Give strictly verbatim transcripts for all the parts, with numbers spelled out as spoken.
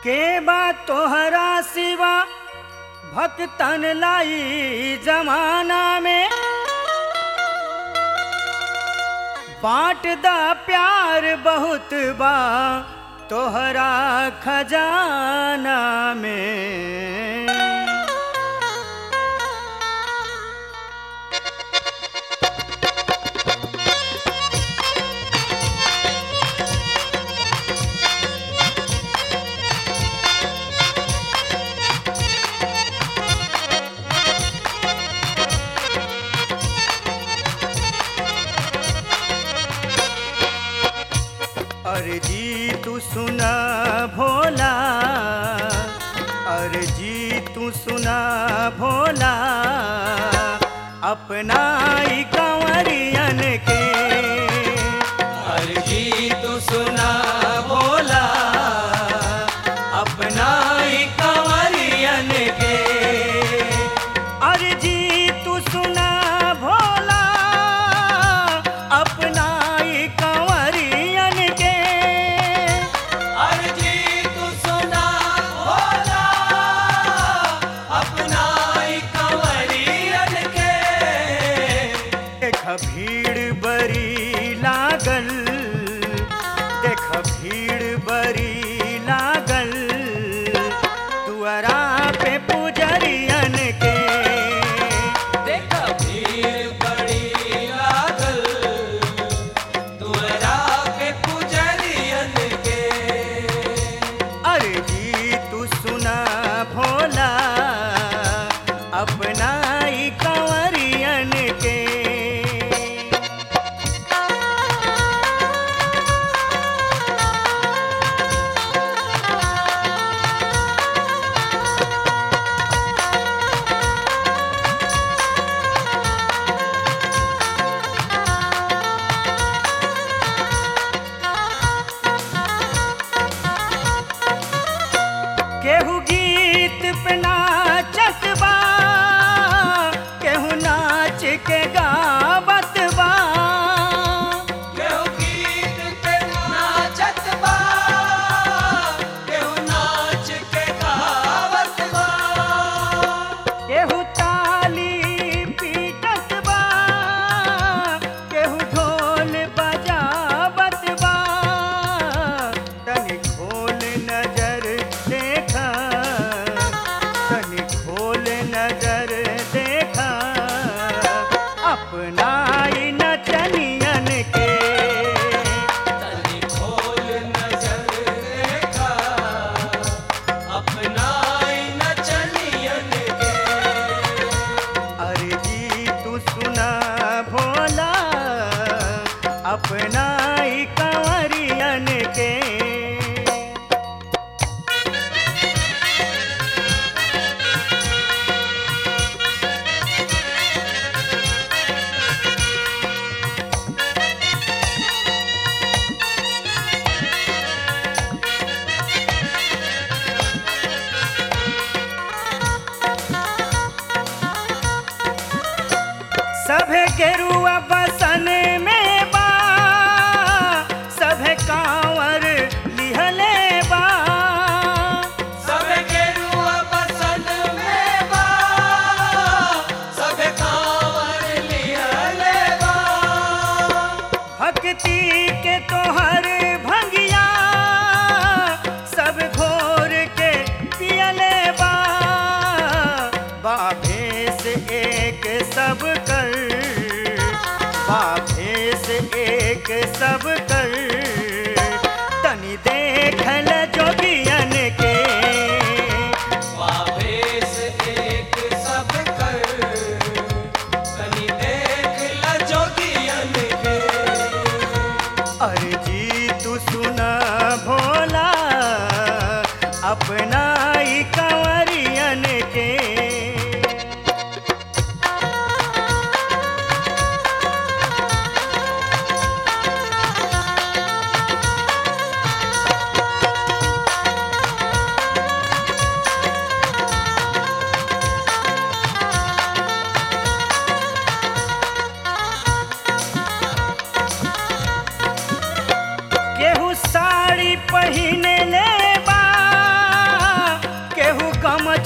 के बा तोहरा सिवा भक्तन लाई जमाना में, बांट दा प्यार बहुत बा तोहरा खजाना में। अर्जी तू सुना भोला, अर्जी तू सुना भोला, अपना ही कंवरियन के। अर्जी तू सुना भोला, अपना ही कंवरियन के। अर्जी तू सुना भोला, अपना ही कंवरियन के। अर्जी तू सुना भोला, अपना ही कंवरियन के। देख भीड़ बड़ी लागल, देख भीड़ बड़ी लागल, दुआरा पे पुजरियन के। देख भीड़ बड़ी लागल, दुआरा पे पुजरियन के। अर्जी तू सुना भोला, अपना ही कंवरियन के। केहू गीत पे नाचत बा, केहू नाच के गावत बा। केहू गीत पे नाचत बा, केहू नाच के गावत बा। केहू ताली पीटत बा, केहू ढोल बजावत बा। तनी खोल नजर देखा, तनी खोल नजर देखा, अपना ही नचनियन के। तनी खोल नजर देखा, अपना ही नचनियन के। अर्जी तू सुना भोला, अपना ही कंवरियन के। सभे गेरुआ बसन में बा, सभे कांवर लिहले बा। सब गेरुआ बसन में बा, सब कांवर लिहले बा। भक्ति के तोहर भंगिया, सब घोर के पियले बा। बाभेस एक सब कर, बाभेस एक सब कर, तनी देखल जोगियन के। वावेश एक सब कर, तनी देख ल जोगियन के। अर्जी तू सुना भोला, अपना ही कंवरियन के। केहू साड़ी पहिने ले बा,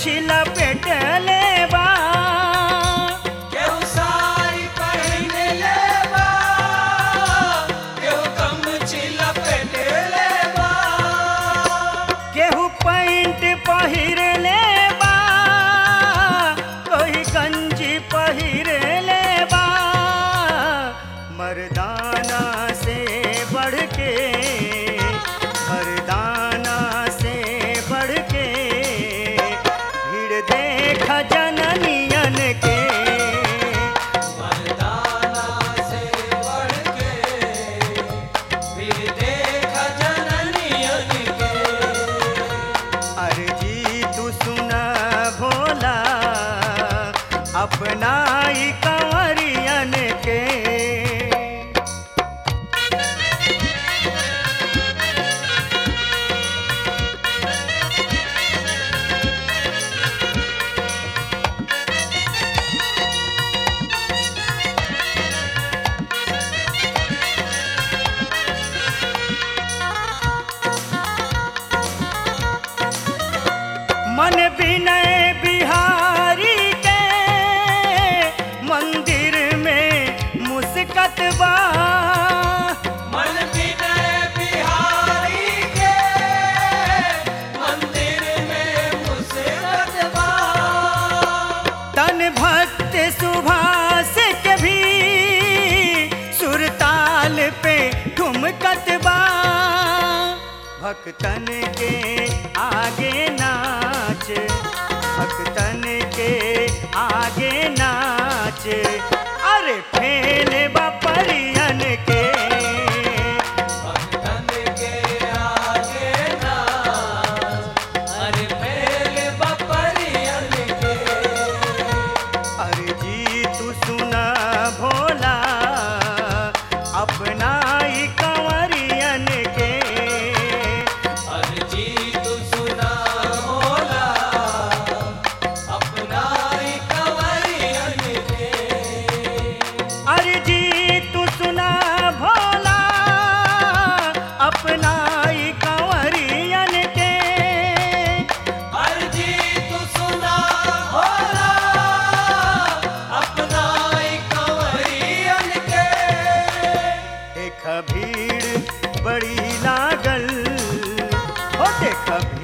गमछी लपेटले बा केहू साड़ी पहिन लेबा केहू गमछी लपेट लेबा केहू पैंट पहिर लेबा कोई गंजी पहिर लेबा मर्दाना से बढ़ के मर्दाना से बढ़ के भीड़ देख जननियन के मर्दाना से बढ़ के फिर देख जननियन के अर्जी तू सुना भोला अपना ही कंवरियन के मन विनय बिहारी के मंदिर में मुस्कत बा मन विनय बिहारी के मंदिर में मुस्कत बा तन भक्त सुभाष के भी सुरताल पे ठुमकत बा भक्तन के आगे नाच भक्तन के आगे नाच अरे फेल बपरियन के भक्तन के आगे नाच अरे फैल बपरियन के अर्जी तू सुना भोला अपना ही कंवरियन के अर्जी तू सुना भोला अपना ही कंवरियन के अर्जी तू सुना भोला अपना ही कंवरियन के अर्जी तू सुना भोला अपना ही कंवरियन के देख भीड़ बड़ी लागल हो देख